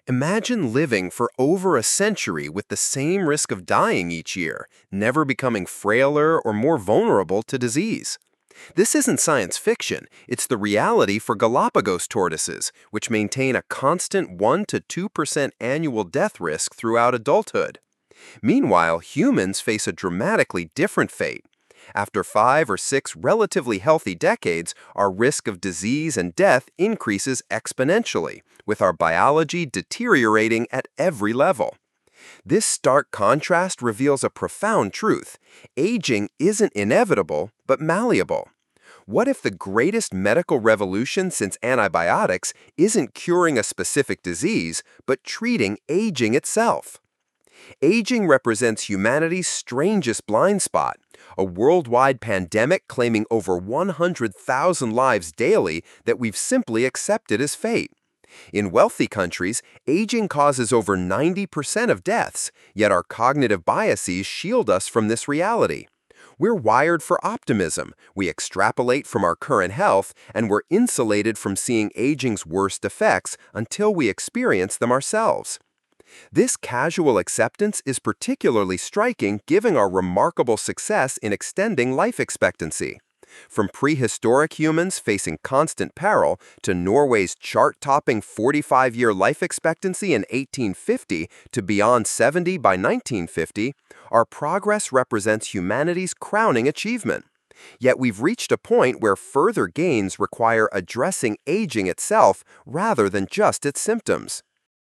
Imagine living for over a century with the same risk of dying each year, never becoming frailer or more vulnerable to disease. This isn't science fiction, it's the reality for Galapagos tortoises, which maintain a constant 1 to 2% annual death risk throughout adulthood. Meanwhile, humans face a dramatically different fate. After 5 or 6 relatively healthy decades, our risk of disease and death increases exponentially, with our biology deteriorating at every level. This stark contrast reveals a profound truth. Aging isn't inevitable, but malleable. What if the greatest medical revolution since antibiotics isn't curing a specific disease, but treating aging itself? Aging represents humanity's strangest blind spot, a worldwide pandemic claiming over 100,000 lives daily that we've simply accepted as fate. In wealthy countries, aging causes over 90% of deaths, yet our cognitive biases shield us from this reality. We're wired for optimism, we extrapolate from our current health, and we're insulated from seeing aging's worst effects until we experience them ourselves. This casual acceptance is particularly striking given our remarkable success in extending life expectancy. From prehistoric humans facing constant peril to Norway's chart-topping 45-year life expectancy in 1850 to beyond 70 by 1950, our progress represents humanity's crowning achievement. Yet we've reached a point where further gains require addressing aging itself rather than just its symptoms.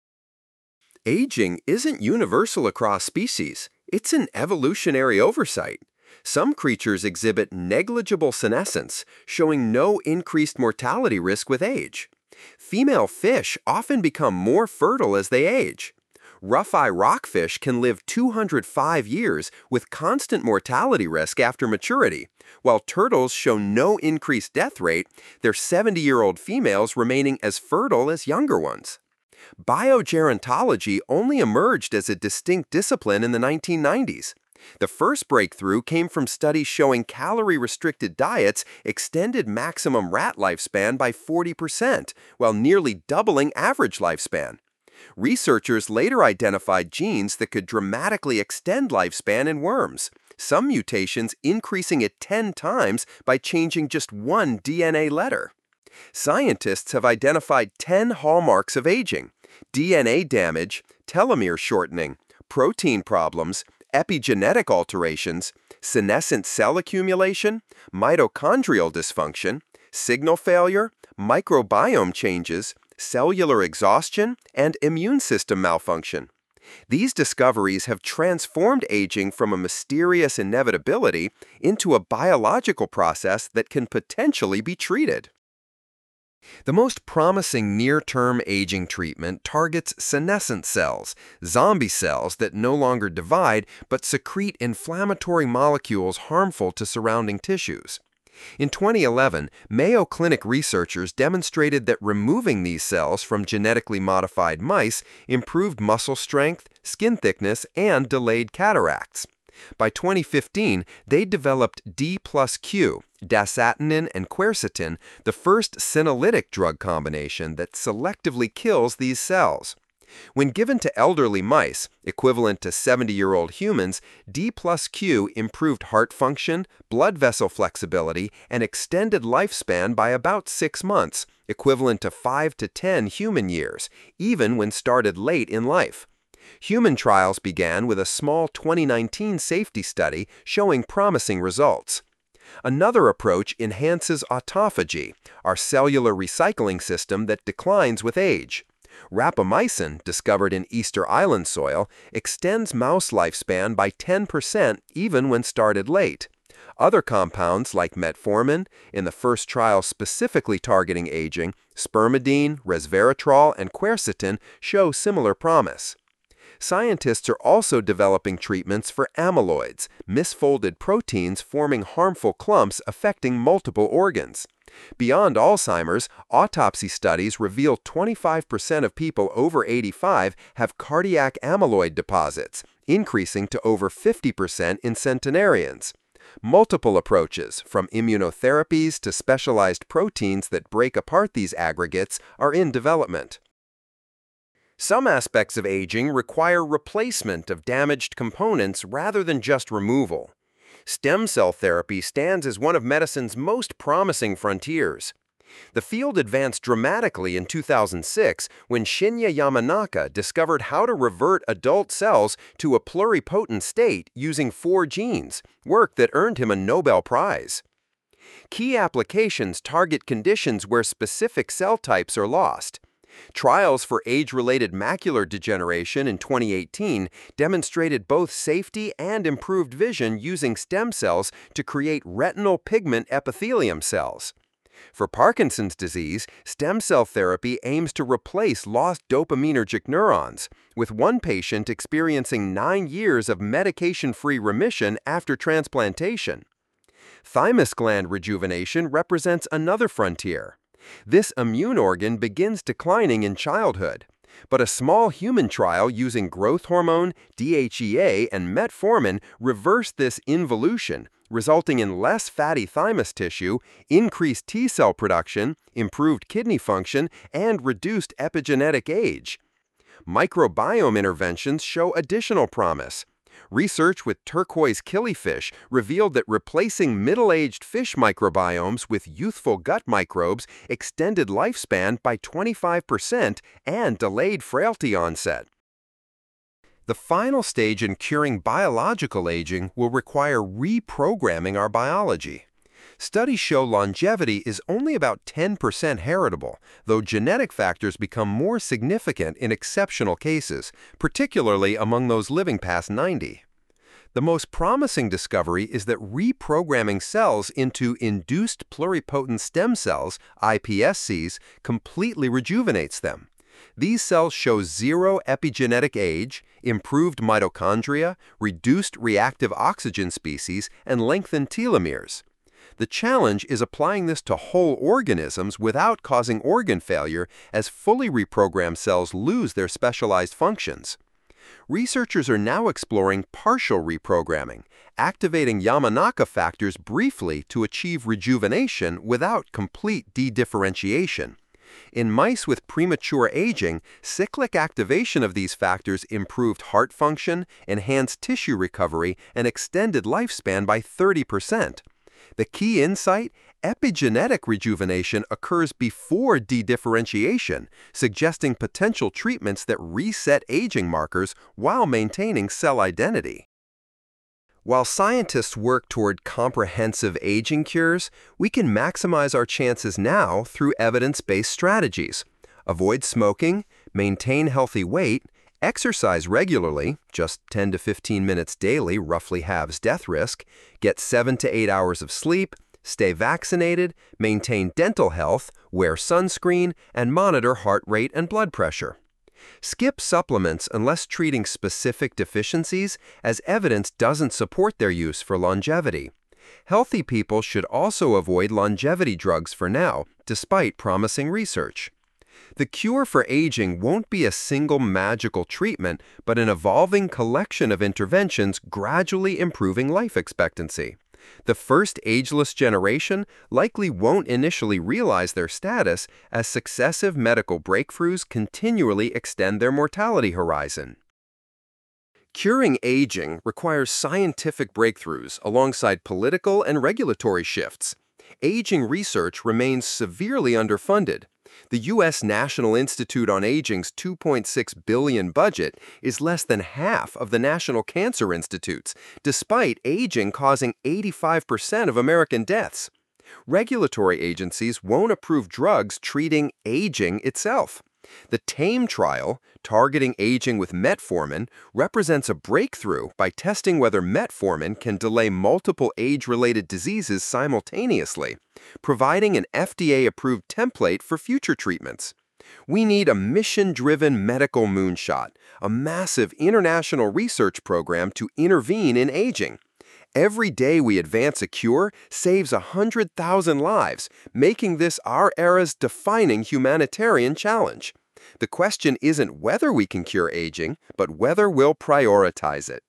Aging isn't universal across species. It's an evolutionary oversight. Some creatures exhibit negligible senescence, showing no increased mortality risk with age. Female fish often become more fertile as they age. Rough-eye rockfish can live 205 years with constant mortality risk after maturity, while turtles show no increased death rate, their 70-year-old females remaining as fertile as younger ones. Biogerontology only emerged as a distinct discipline in the 1990s. The first breakthrough came from studies showing calorie-restricted diets extended maximum rat lifespan by 40%, while nearly doubling average lifespan. Researchers later identified genes that could dramatically extend lifespan in worms, some mutations increasing it 10 times by changing just one DNA letter. Scientists have identified 10 hallmarks of aging: DNA damage, telomere shortening, protein problems, epigenetic alterations, senescent cell accumulation, mitochondrial dysfunction, signal failure, microbiome changes, cellular exhaustion, and immune system malfunction. These discoveries have transformed aging from a mysterious inevitability into a biological process that can potentially be treated. The most promising near-term aging treatment targets senescent cells, zombie cells that no longer divide but secrete inflammatory molecules harmful to surrounding tissues. In 2011, Mayo Clinic researchers demonstrated that removing these cells from genetically modified mice improved muscle strength, skin thickness, and delayed cataracts. By 2015, they developed D plus Q, dasatinib and quercetin, the first senolytic drug combination that selectively kills these cells. When given to elderly mice, equivalent to 70-year-old humans, D plus Q improved heart function, blood vessel flexibility, and extended lifespan by about 6 months, equivalent to 5 to 10 human years, even when started late in life. Human trials began with a small 2019 safety study showing promising results. Another approach enhances autophagy, our cellular recycling system that declines with age. Rapamycin, discovered in Easter Island soil, extends mouse lifespan by 10% even when started late. Other compounds like metformin, in the first trial specifically targeting aging, spermidine, resveratrol, and quercetin show similar promise. Scientists are also developing treatments for amyloids, misfolded proteins forming harmful clumps affecting multiple organs. Beyond Alzheimer's, autopsy studies reveal 25% of people over 85 have cardiac amyloid deposits, increasing to over 50% in centenarians. Multiple approaches, from immunotherapies to specialized proteins that break apart these aggregates, are in development. Some aspects of aging require replacement of damaged components rather than just removal. Stem cell therapy stands as one of medicine's most promising frontiers. The field advanced dramatically in 2006 when Shinya Yamanaka discovered how to revert adult cells to a pluripotent state using 4 genes, work that earned him a Nobel Prize. Key applications target conditions where specific cell types are lost. Trials for age-related macular degeneration in 2018 demonstrated both safety and improved vision using stem cells to create retinal pigment epithelium cells. For Parkinson's disease, stem cell therapy aims to replace lost dopaminergic neurons, with one patient experiencing 9 years of medication-free remission after transplantation. Thymus gland rejuvenation represents another frontier. This immune organ begins declining in childhood, but a small human trial using growth hormone, DHEA, and metformin reversed this involution, resulting in less fatty thymus tissue, increased T-cell production, improved kidney function, and reduced epigenetic age. Microbiome interventions show additional promise. Research with turquoise killifish revealed that replacing middle-aged fish microbiomes with youthful gut microbes extended lifespan by 25% and delayed frailty onset. The final stage in curing biological aging will require reprogramming our biology. Studies show longevity is only about 10% heritable, though genetic factors become more significant in exceptional cases, particularly among those living past 90. The most promising discovery is that reprogramming cells into induced pluripotent stem cells, iPSCs, completely rejuvenates them. These cells show zero epigenetic age, improved mitochondria, reduced reactive oxygen species, and lengthened telomeres. The challenge is applying this to whole organisms without causing organ failure, as fully reprogrammed cells lose their specialized functions. Researchers are now exploring partial reprogramming, activating Yamanaka factors briefly to achieve rejuvenation without complete dedifferentiation. In mice with premature aging, cyclic activation of these factors improved heart function, enhanced tissue recovery, and extended lifespan by 30%. The key insight? Epigenetic rejuvenation occurs before dedifferentiation, suggesting potential treatments that reset aging markers while maintaining cell identity. While scientists work toward comprehensive aging cures, we can maximize our chances now through evidence-based strategies. Avoid smoking, maintain healthy weight, exercise regularly, just 10 to 15 minutes daily roughly halves death risk, get 7 to 8 hours of sleep, stay vaccinated, maintain dental health, wear sunscreen, and monitor heart rate and blood pressure. Skip supplements unless treating specific deficiencies, as evidence doesn't support their use for longevity. Healthy people should also avoid longevity drugs for now, despite promising research. The cure for aging won't be a single magical treatment, but an evolving collection of interventions gradually improving life expectancy. The first ageless generation likely won't initially realize their status, as successive medical breakthroughs continually extend their mortality horizon. Curing aging requires scientific breakthroughs alongside political and regulatory shifts. Aging research remains severely underfunded. The U.S. National Institute on Aging's $2.6 billion budget is less than half of the National Cancer Institute's, despite aging causing 85% of American deaths. Regulatory agencies won't approve drugs treating aging itself. The TAME trial, targeting aging with metformin, represents a breakthrough by testing whether metformin can delay multiple age-related diseases simultaneously, providing an FDA-approved template for future treatments. We need a mission-driven medical moonshot, a massive international research program to intervene in aging. Every day we advance a cure saves 100,000 lives, making this our era's defining humanitarian challenge. The question isn't whether we can cure aging, but whether we'll prioritize it.